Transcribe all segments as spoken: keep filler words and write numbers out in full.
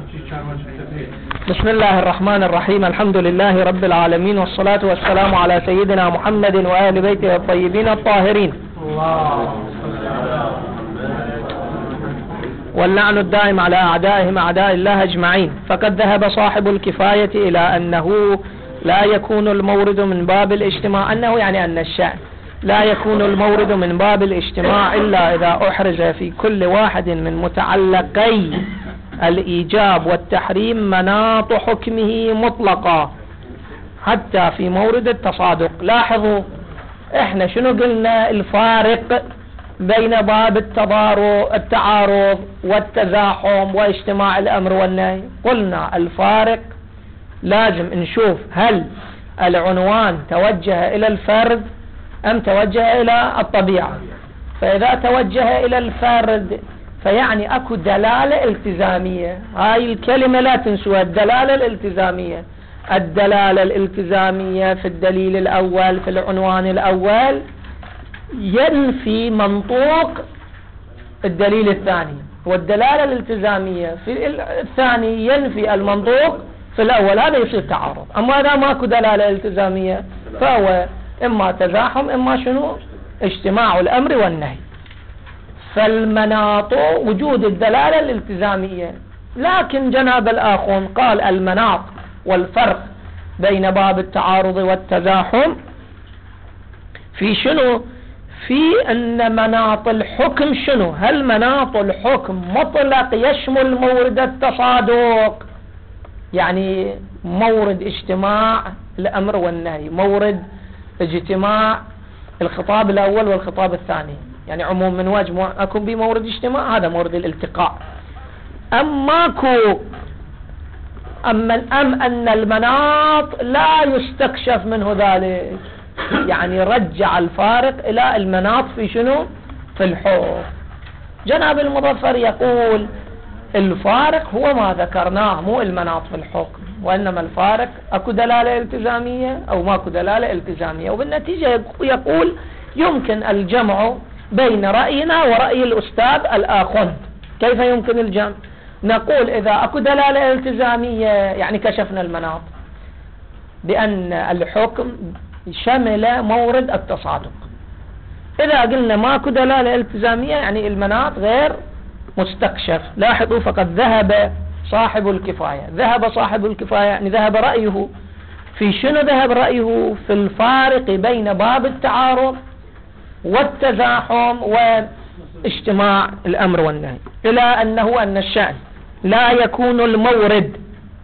بسم الله الرحمن الرحيم. الحمد لله رب العالمين، والصلاة والسلام على سيدنا محمد وآل بيته الطيبين الطاهرين، واللعن الدائم على أعدائهم أعداء الله أجمعين. فقد ذهب صاحب الكفاية إلى أنه لا يكون المورد من باب الاجتماع، أنه يعني أن الشأن لا يكون المورد من باب الاجتماع إلا إذا أحرز في كل واحد من متعلقي الإيجاب والتحريم مناط حكمه مطلقا حتى في مورد التصادق. لاحظوا احنا شنو قلنا الفارق بين باب التعارض والتزاحم واجتماع الأمر والنهي؟ قلنا الفارق لازم نشوف هل العنوان توجه إلى الفرد أم توجه إلى الطبيعة. فإذا توجه إلى الفرد فيعني أكو دلالة التزامية، هاي الكلمة لا تنسوها، الدلالة الالتزامية. الدلالة الالتزامية في الدليل الأول في العنوان الأول ينفي منطوق الدليل الثاني، والدلالة الالتزامية في الثاني ينفي المنطوق في الأول، هذا يصير تعارض. أما إذا ماكو دلالة التزامية فهو إما تزاحم إما شنو اجتماع الأمر والنهي. فالمناط وجود الدلالة الالتزامية، لكن جناب الآخون قال المناط والفرق بين باب التعارض والتزاحم في شنو؟ في أن مناط الحكم شنو؟ هل مناط الحكم مطلق يشمل مورد التصادق، يعني مورد اجتماع الأمر والنهي، مورد اجتماع الخطاب الأول والخطاب الثاني، يعني عموم من وجه أكون بمورد اجتماع، هذا مورد الالتقاء. أم ماكو أم, أم أن المناط لا يستكشف منه ذلك، يعني رجع الفارق إلى المناط في شنو؟ في الحكم. جناب المظفر يقول الفارق هو ما ذكرناه، مو المناط في الحكم، وإنما الفارق أكو دلالة التزامية أو ماكو دلالة التزامية. وبالنتيجة يقول يمكن الجمع بين رأينا ورأي الأستاذ الآخر. كيف يمكن الجمع؟ نقول إذا أكو دلالة التزامية يعني كشفنا المناط بأن الحكم شمل مورد التصادق. إذا قلنا ماكو دلالة التزامية يعني المناط غير مستكشف. لاحظوا فقد ذهب صاحب الكفاية، ذهب صاحب الكفاية يعني ذهب رأيه في شنو؟ ذهب رأيه في الفارق بين باب التعارض والتزاحم واجتماع الأمر والنهي، إلى أنه أن الشأن لا يكون المورد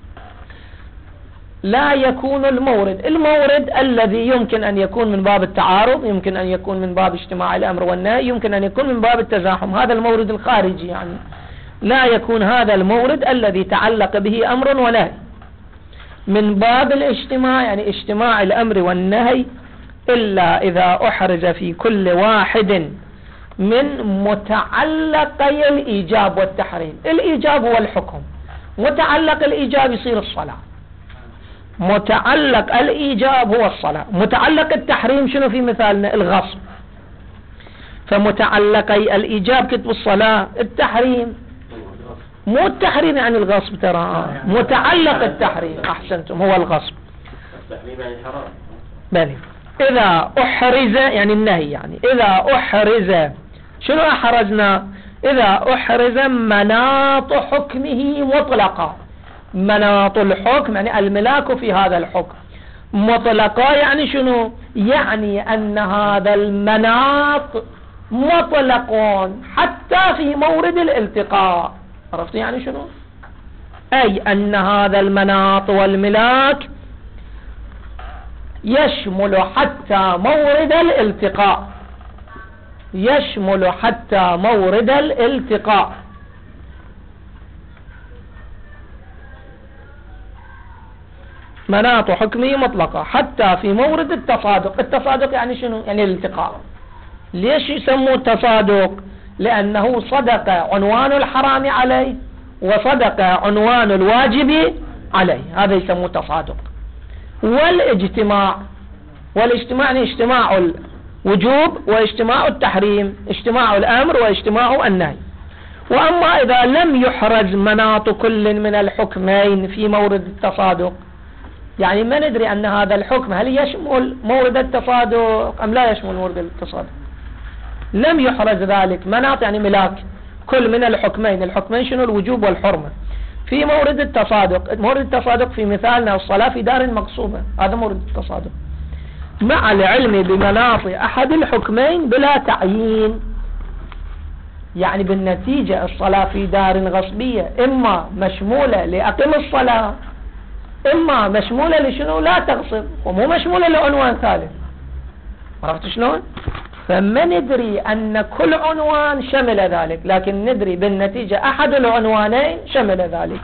لا يكون المورد المورد الذي يمكن أن يكون من باب التعارض، يمكن أن يكون من باب اجتماع الأمر والنهي، يمكن أن يكون من باب التزاحم، هذا المورد الخارجي. يعني لا يكون هذا المورد الذي تعلق به أمر ونهي من باب الاجتماع، يعني اجتماع الأمر والنهي، إلا إذا أحرز في كل واحد من متعلقي الإيجاب والتحريم. الإيجاب هو الحكم، متعلق الإيجاب يصير الصلاة، متعلق الإيجاب هو الصلاة، متعلق التحريم شنو في مثالنا؟ الغصب. فمتعلقي الإيجاب كتب الصلاة، التحريم مو التحريم يعني الغصب، ترى متعلق التحريم أحسنتم هو الغصب. التحريم يعني حرام. بلي إذا أحرز يعني النهي، يعني إذا أحرز شنو أحرزنا؟ إذا أحرز مناط حكمه مطلقا. مناط الحكم يعني الملاك في هذا الحكم مطلقا، يعني شنو؟ يعني أن هذا المناط مطلق حتى في مورد الالتقاء. عرفت يعني شنو؟ أي أن هذا المناط والملاك يشمل حتى مورد الالتقاء، يشمل حتى مورد الالتقاء. مناط حكمه مطلقة حتى في مورد التصادق. التصادق يعني شنو؟ يعني الالتقاء. ليش يسموه التصادق؟ لأنه صدق عنوان الحرام عليه وصدق عنوان الواجب عليه، هذا يسموه تصادق. والاجتماع، والاجتماع يعني اجتماع الوجوب واجتماع التحريم، اجتماع الأمر واجتماع النهي. وأما إذا لم يحرز مناط كل من الحكمين في مورد التصادق، يعني ما ندري أن هذا الحكم هل يشمل مورد التصادق أم لا يشمل مورد التصادق، لم يحرز ذلك مناط يعني ملاك كل من الحكمين، الحكمين شنو؟ الوجوب والحرمة في مورد التصادق. مورد التصادق في مثالنا الصلاة في دار مقصوبة، هذا مورد التصادق، مع العلم بمناط أحد الحكمين بلا تعيين. يعني بالنتيجة الصلاة في دار غصبية إما مشمولة لأقم الصلاة، إما مشمولة لشنو؟ لا تغصب، ومو مشمولة لعنوان ثالث. عرفت شلون؟ فما ندري أن كل عنوان شمل ذلك، لكن ندري بالنتيجة أحد العنوانين شمل ذلك.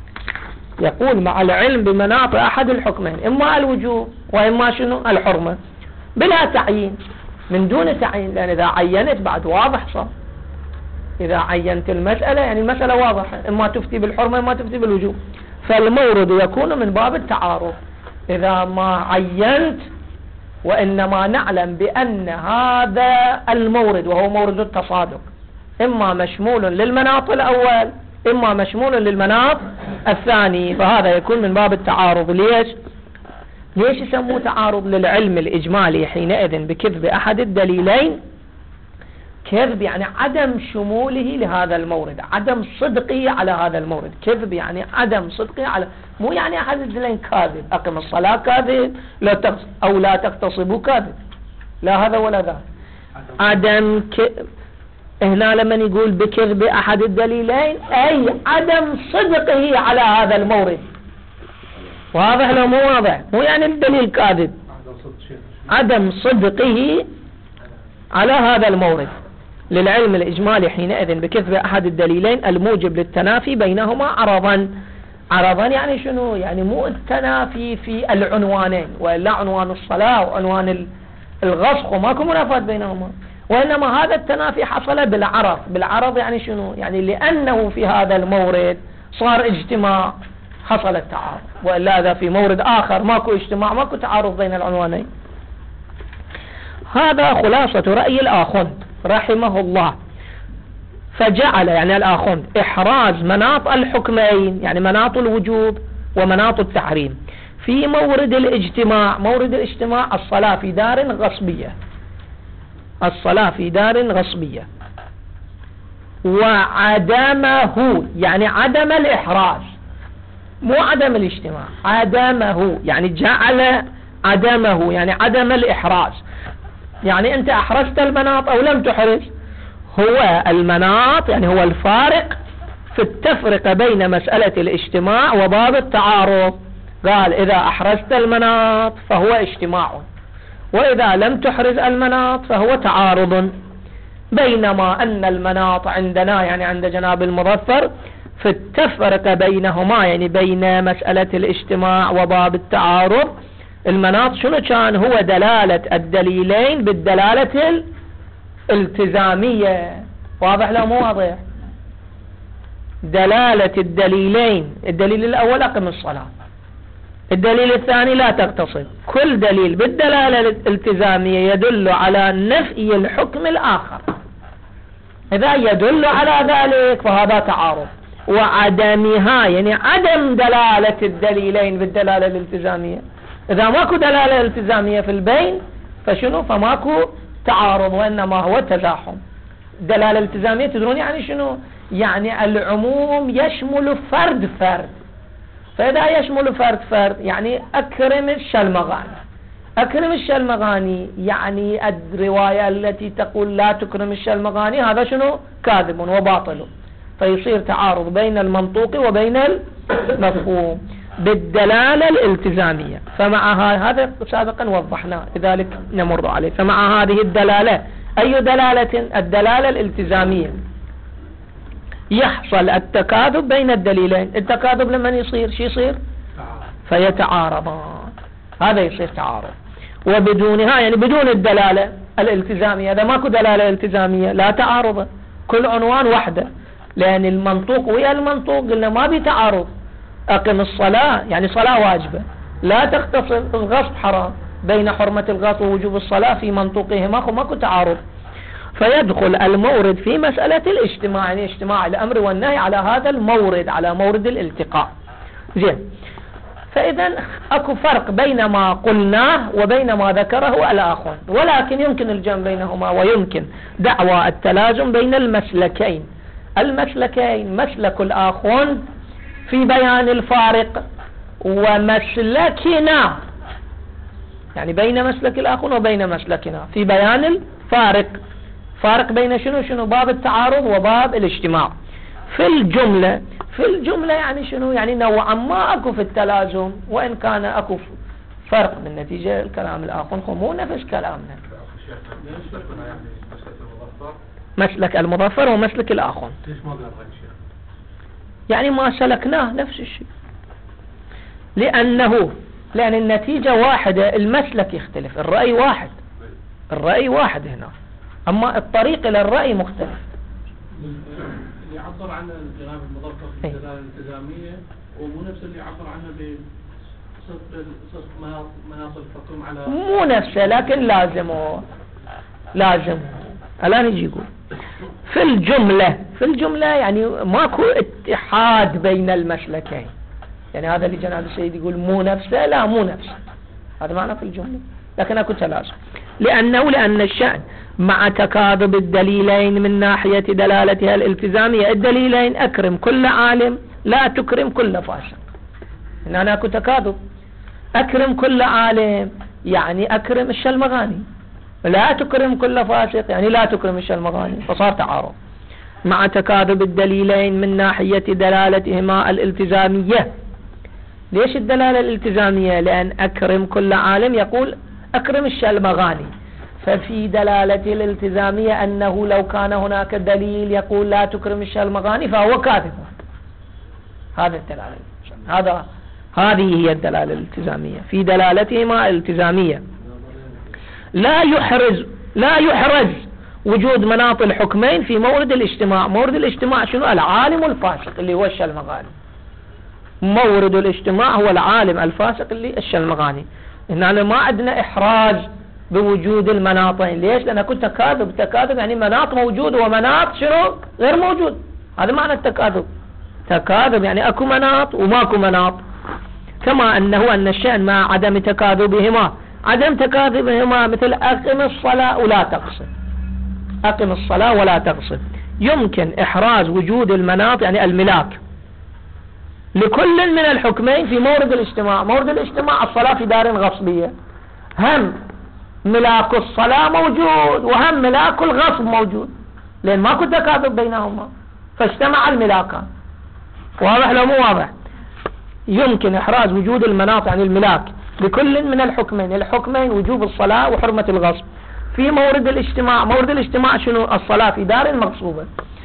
يقول مع العلم بمناط أحد الحكمين، إما الوجوب وإما شنو؟ الحرمة، بلا تعيين، من دون تعيين، لأن إذا عينت بعد واضح صار. إذا عينت المسألة يعني المسألة واضحة، إما تفتي بالحرمة إما تفتي بالوجوب، فالمورد يكون من باب التعارض. إذا ما عينت وإنما نعلم بأن هذا المورد وهو مورد التصادق إما مشمول للمناط الأول إما مشمول للمناط الثاني، فهذا يكون من باب التعارض. ليش؟ ليش يسموه تعارض؟ للعلم الإجمالي حينئذ بكذب أحد الدليلين. كذب يعني عدم شموله لهذا المورد، عدم صدقه على هذا المورد. كذب يعني عدم صدقه على، مو يعني أحد الدليلين كاذب، أقم الصلاة كاذب، لا تغص... أو لا تغتصبوا كاذب، لا هذا ولا ذا. عدم ك... هنا لما يقول بكذب أحد الدليلين أي عدم صدقه على هذا المورد. واضح لو مو واضح؟ مو يعني الدليل كاذب، عدم صدقه على هذا المورد. للعلم الإجمالي حينئذ بكذب أحد الدليلين الموجب للتنافي بينهما عرضا. عرضا يعني شنو؟ يعني مو التنافي في العنوانين، وإلا عنوان الصلاة وعنوان الغصب وماكو منافاة بينهما، وإنما هذا التنافي حصل بالعرض. بالعرض يعني شنو؟ يعني لأنه في هذا المورد صار اجتماع حصل التعارض، وإلا إذا في مورد آخر ماكو اجتماع ماكو تعارض بين العنوانين. هذا خلاصة رأي الآخوند رحمه الله. فجعل يعني الآخوند إحراز مناط الحكمين، يعني مناط الوجوب ومناط التحريم، في مورد الاجتماع. مورد الاجتماع الصلاة في دار غصبية، الصلاة في دار غصبية، وعدمه يعني عدم الإحراز، مو عدم الاجتماع، عدمه يعني جعل عدمه يعني عدم الإحراز. يعني أنت أحرزت المناط أو لم تحرز، هو المناط يعني هو الفارق في التفرقة بين مسألة الاجتماع وباب التعارض. قال إذا أحرزت المناط فهو اجتماع، وإذا لم تحرز المناط فهو تعارض. بينما أن المناط عندنا يعني عند جناب المظفر في التفرقة بينهما يعني بين مسألة الاجتماع وباب التعارض، المناط شنو كان؟ هو دلالة الدليلين بالدلالة الالتزامية. واضح لو مو واضح؟ دلالة الدليلين، الدليل الأول أقم الصلاة، الدليل الثاني لا تغتصب. كل دليل بالدلالة الالتزامية يدل على نفي الحكم الآخر. إذا يدل على ذلك فهذا تعارض. وعدمها يعني عدم دلالة الدليلين بالدلالة الالتزامية. إذا ماكو دلالة التزامية في البين فشنو؟ فماكو تعارض، وإنما هو تزاحم. دلالة التزامية تدرون يعني شنو؟ يعني العموم يشمل فرد فرد. فإذا يشمل فرد فرد يعني أكرم الشلمغاني. أكرم الشلمغاني يعني الرواية التي تقول لا تكرم الشلمغاني هذا شنو؟ كاذب وباطل. فيصير تعارض بين المنطوق وبين المفهوم بالدلالة الالتزامية. فمع هذا سابقا وضحنا لذلك نمر عليه. فمع هذه الدلالة، أي دلالة؟ الدلالة الالتزامية، يحصل التكاذب بين الدليلين. التكاذب لما يصير شي يصير؟ فيتعارضان، هذا يصير تعارض. وبدونها يعني بدون الدلالة الالتزامية، إذا ماكو دلالة التزامية لا تعارض، كل عنوان وحده، لأن المنطوق ويا المنطوق قلنا ما بيتعارض. أقم الصلاة يعني صلاة واجبة، لا تغتصب، الغصب حرام، بين حرمة الغصب ووجوب الصلاة في منطوقهما ماكو تعارض. فيدخل المورد في مسألة الاجتماع، يعني اجتماع الأمر والنهي على هذا المورد، على مورد الالتقاء. زين، فإذا أكو فرق بين ما قلناه وبين ما ذكره الآخون، ولكن يمكن الجمع بينهما، ويمكن دعوى التلازم بين المسلكين. المسلكين مسلك الآخون في بيان الفارق، ومسلكنا يعني بين مسلك الآخون وبين مسلكنا في بيان الفارق. فارق بين شنو شنو؟ باب التعارض وباب الاجتماع. في الجملة في الجملة يعني شنو؟ يعني نوعا ما أكو في التلازم، وإن كان أكو فرق من نتيجة الكلام الآخر، مو نفس كلامنا. مسلك المظفر ومسلك الآخر يعني ما سلكناه نفس الشيء، لأنه لأن النتيجة واحدة، المسلك يختلف، الرأي واحد، الرأي واحد هنا، أما الطريق إلى الرأي مختلف. اللي يعبر عنه الجناب المظفر في الدلالة الالتزامية ومو نفس اللي يعبر عنه بصدق مناط الحكم على، مو نفسه، لكن لازمه لازم الآن يجي يقول في الجملة في الجملة يعني ماكو اتحاد بين المسلكين، يعني هذا اللي جناب السيد يقول مو نفسه، لا مو نفسه، هذا معنى في الجملة، لكن اكو تلازم. لأنه لأن الشأن مع تكاذب الدليلين من ناحية دلالتها الالتزامية، الدليلين أكرم كل عالم لا تكرم كل فاسق، إن أنا أكو تكاذب. أكرم كل عالم يعني أكرم الشلمغاني، لا تكرم كل فاسق يعني لا تكرم الشلمغاني، فصار تعارض. مع تكاذب الدليلين من ناحية دلالتهما الالتزامية. ليش الدلالة الالتزامية؟ لأن أكرم كل عالم يقول أكرم الشلمغاني، ففي دلالة الالتزامية أنه لو كان هناك دليل يقول لا تكرم الشلمغاني فهو كاذب. هذا الدلالة، هذا هذه هي الدلالة الالتزامية. في دلالتهما الالتزامية لا يحرز لا يحرز وجود مناط الحكمين في مورد الاجتماع. مورد الاجتماع شنو؟ العالم الفاسق اللي هو الشلمغاني. مورد الاجتماع هو العالم الفاسق اللي الشلمغاني. هنا ما عندنا إحراز بوجود المناطين. ليش؟ لأن كنت تكاذب. تكاذب يعني مناط موجود ومناط شنو؟ غير موجود. هذا معنى التكاذب. تكاذب يعني أكو مناط وماكو مناط. كما أنه أن الشأن مع عدم تكاذبهما، عدم تكاذبهما مثل أقم الصلاة ولا تقصد، أقم الصلاة ولا تقصد، يمكن إحراز وجود المناط يعني الملاك لكل من الحكمين في مورد الاجتماع. مورد الاجتماع الصلاة في دار غصبية، هم ملاك الصلاة موجود وهم ملاك الغصب موجود، لأن ما كنت تكاذب بينهما فاجتمع الملاكان. واضح لو مو واضح؟ يمكن إحراز وجود المناط يعني الملاك لكل من الحكمين، الحكمين وجوب الصلاة وحرمة الغصب في مورد الاجتماع. مورد الاجتماع شنو؟ الصلاة في دار مغصوبة.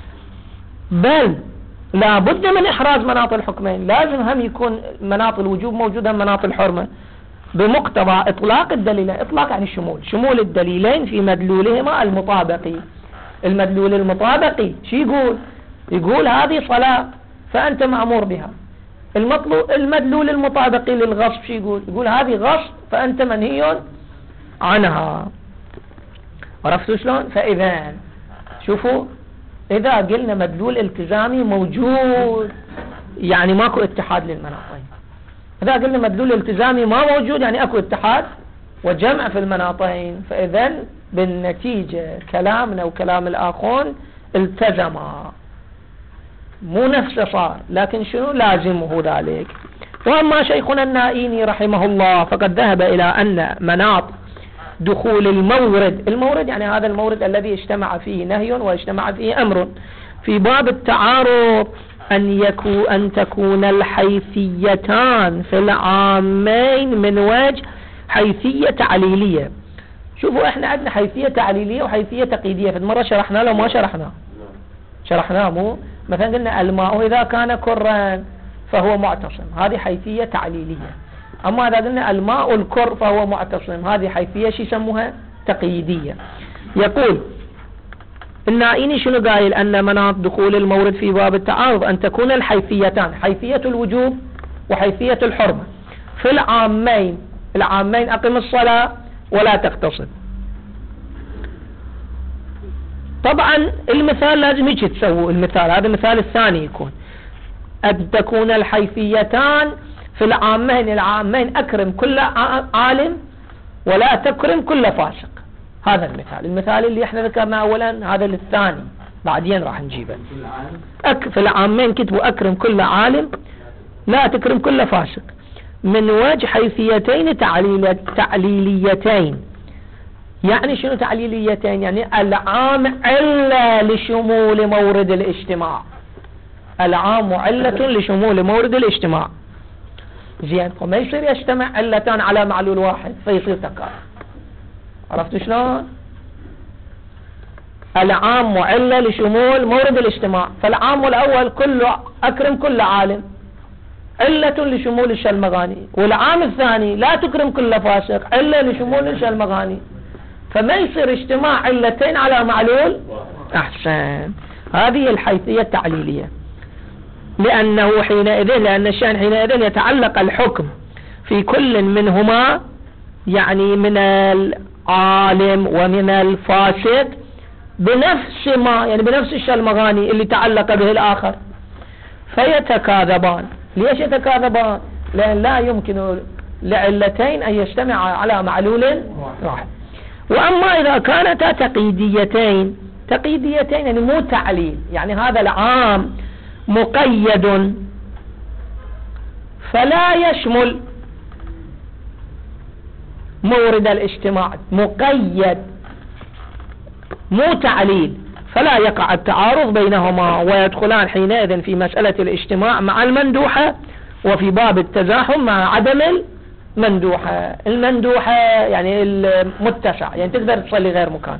بل لا بد من إحراز مناط الحكمين، لازم هم يكون مناط الوجوب موجودة مناط الحرمة بمقتضى إطلاق الدليلين. إطلاق يعني شمول، شمول الدليلين في مدلولهما المطابقي. المدلول المطابقي شي يقول؟ يقول هذه صلاة فأنت مأمور بها. المطلوب المدلول المطابقي للغصب شي يقول؟ يقول هذه غصب فأنت منهي عنها. عرفتوا شلون؟ فإذا شوفوا، إذا قلنا مدلول التزامي موجود يعني ماكو اتحاد للمناطين. إذا قلنا مدلول التزامي ما موجود يعني اكو اتحاد وجمع في المناطين. فإذا بالنتيجة كلامنا وكلام الآخرون التزما، مو نفسه صار، لكن شنو لازمه ذلك. وأما شيخنا النائيني رحمه الله فقد ذهب إلى أن مناط دخول المورد، المورد يعني هذا المورد الذي اجتمع فيه نهي واجتمع فيه أمر في باب التعارض، أن يكون أن تكون الحيثيتان في العامين من وجه حيثية تعليلية. شوفوا احنا عندنا حيثية تعليلية وحيثية تقييدية، في المرة شرحنا له ما شرحنا شرحناه مو مثلا قلنا الماء إذا كان كرا فهو معتصم، هذه حيثية تعليلية. أما إذا قلنا الماء الكر فهو معتصم، هذه حيثية شو يسموها؟ تقييدية. يقول النائيني شنو قايل؟ أن مناط دخول المورد في باب التعارض أن تكون الحيثيتان، حيثية الوجوب وحيثية الحرمة في العامين. العامين أقم الصلاة ولا تقتصد. طبعا المثال لازم يجي تسووا المثال، هذا المثال الثاني يكون أن تكون الحيثيتان في العامين العامين أكرم كل عالم ولا تكرم كل فاسق. هذا المثال المثال اللي احنا ذكرنا أولا، هذا الثاني بعدين راح نجيبه. أك في العامين كتبوا أكرم كل عالم لا تكرم كل فاسق من وجه حيثيتين تعليل تعليليتين. يعني شنو تعليليتين؟ يعني العام علة لشمول مورد الاجتماع، العام علة لشمول مورد الاجتماع. زين، فما يصير يجتمع علتان على معلول واحد فيصير تكرار. عرفت شلون؟ العام علة لشمول مورد الاجتماع، فالعام الأول كله أكرم كل عالم علة لشمول الشلمغاني، والعام الثاني لا تكرم كل فاسق علة لشمول الشلمغاني، فما يصير اجتماع علتين على معلول. أحسن، هذه الحيثية التعليلية. لأنه حينئذ لأن الشأن حينئذ يتعلق الحكم في كل منهما، يعني من العالم ومن الفاسق بنفس ما يعني بنفس الشلمغاني اللي تعلق به الآخر، فيتكاذبان. ليش يتكاذبان؟ لأن لا يمكن لعلتين أن يجتمعا على معلول واحد. وأما إذا كانتا تقييديتين، تقييديتين يعني مو تعليل، يعني هذا العام مقيد فلا يشمل مورد الاجتماع، مقيد مو تعليل، فلا يقع التعارض بينهما، ويدخلان حينئذ في مسألة الاجتماع مع المندوحة، وفي باب التزاحم مع عدم المندوحة. المندوحة يعني المتسع، يعني تقدر تصلي غير مكان.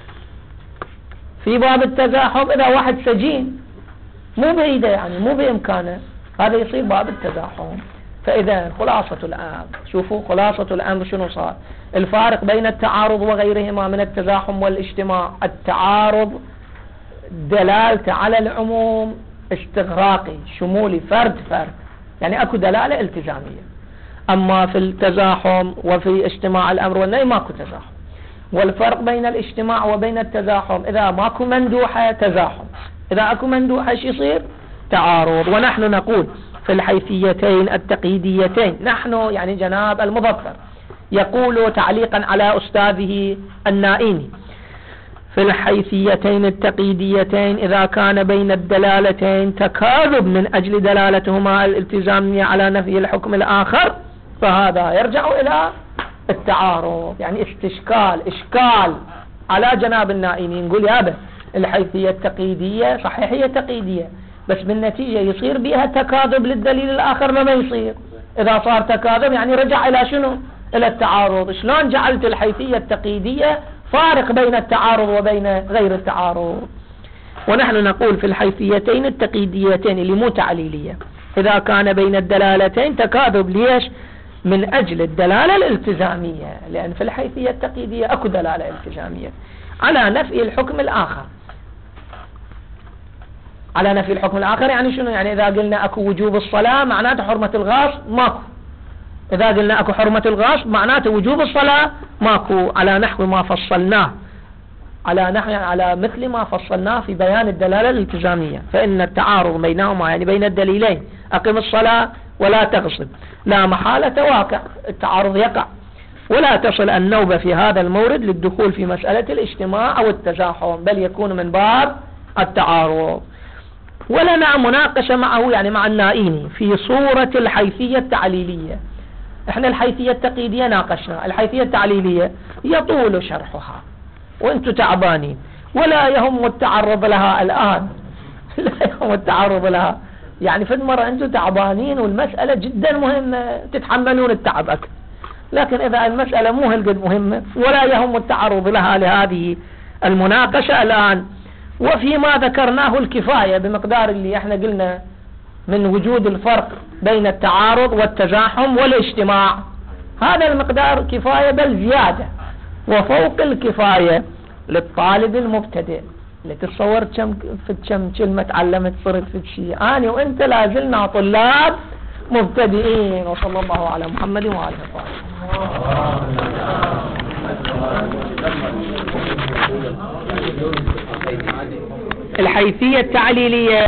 في باب التزاحم إذا واحد سجين مو بإيده، يعني مو بإمكانه، هذا يصير باب التزاحم. فإذا خلاصة الأمر، شوفوا خلاصة الأمر شنو صار. الفارق بين التعارض وغيرهما من التزاحم والاجتماع، التعارض دلالته على العموم استغراقي شمولي فرد فرد، يعني اكو دلالة التزامية. اما في التزاحم وفي اجتماع الامر والنهي ماكو تزاحم. والفرق بين الاجتماع وبين التزاحم، اذا ماكو مندوحة تزاحم، اذا اكو مندوحة ايش يصير؟ تعارض. ونحن نقول في الحيثيتين التقييديتين، نحن يعني جناب المظفر يقول تعليقا على أستاذه النائيني، في الحيثيتين التقييديتين إذا كان بين الدلالتين تكاذب من أجل دلالتهما الالتزامية على نفي الحكم الآخر، فهذا يرجع إلى التعارض، يعني استشكال إشكال على جناب النائيني. نقول يا به الحيثية التقييدية صحيح هي تقييدية، بس بالنتيجة يصير بها تكاذب للدليل الآخر ما يصير. إذا صار تكاذب يعني رجع إلى شنو؟ إلى التعارض. شلون جعلت الحيثية التقييدية فارق بين التعارض وبين غير التعارض؟ ونحن نقول في الحيثيتين التقييديتين اللي مو تعليلية، إذا كان بين الدلالتين تكاذب. ليش؟ من أجل الدلالة الالتزامية، لأن في الحيثية التقييدية أكو دلالة التزامية على نفي الحكم الآخر. على نفي الحكم الآخر يعني شنو؟ يعني إذا قلنا أكو وجوب الصلاة معناته حرمة الغاصب ماكو، إذا قلنا أكو حرمة الغاصب معناته وجوب الصلاة ماكو، على نحو ما فصلناه، على نحو على مثل ما فصلناه في بيان الدلالة الالتزامية. فإن التعارض بينهما يعني بين الدليلين أقم الصلاة ولا تغصب لا محالة واقع، التعارض يقع، ولا تصل النوبة في هذا المورد للدخول في مسألة الاجتماع أو التزاحم، بل يكون من باب التعارض. ولنا مناقشة معه يعني مع النائيني في صورة الحيثية التعليلية. احنا الحيثية التقييدية ناقشنا، الحيثية التعليلية يطول شرحها وانتم تعبانين، ولا يهم التعرض لها الآن لا يهم التعرض لها، يعني في المرة انتم تعبانين والمسألة جدا مهمة تتحملون التعب أكثر. لكن إذا المسألة مو هالقد مهمة ولا يهم التعرض لها لهذه المناقشة الآن، وفيما ذكرناه الكفاية بمقدار اللي احنا قلنا من وجود الفرق بين التعارض والتزاحم والاجتماع، هذا المقدار كفاية بل زيادة وفوق الكفاية للطالب المبتدئ. اللي تتصور كم في كم كلمة تعلمت صرت في شيء، أنا وأنت لازلنا طلاب مبتدئين. وصلى الله على محمد وآله وصحبه. الحيثية التعليلية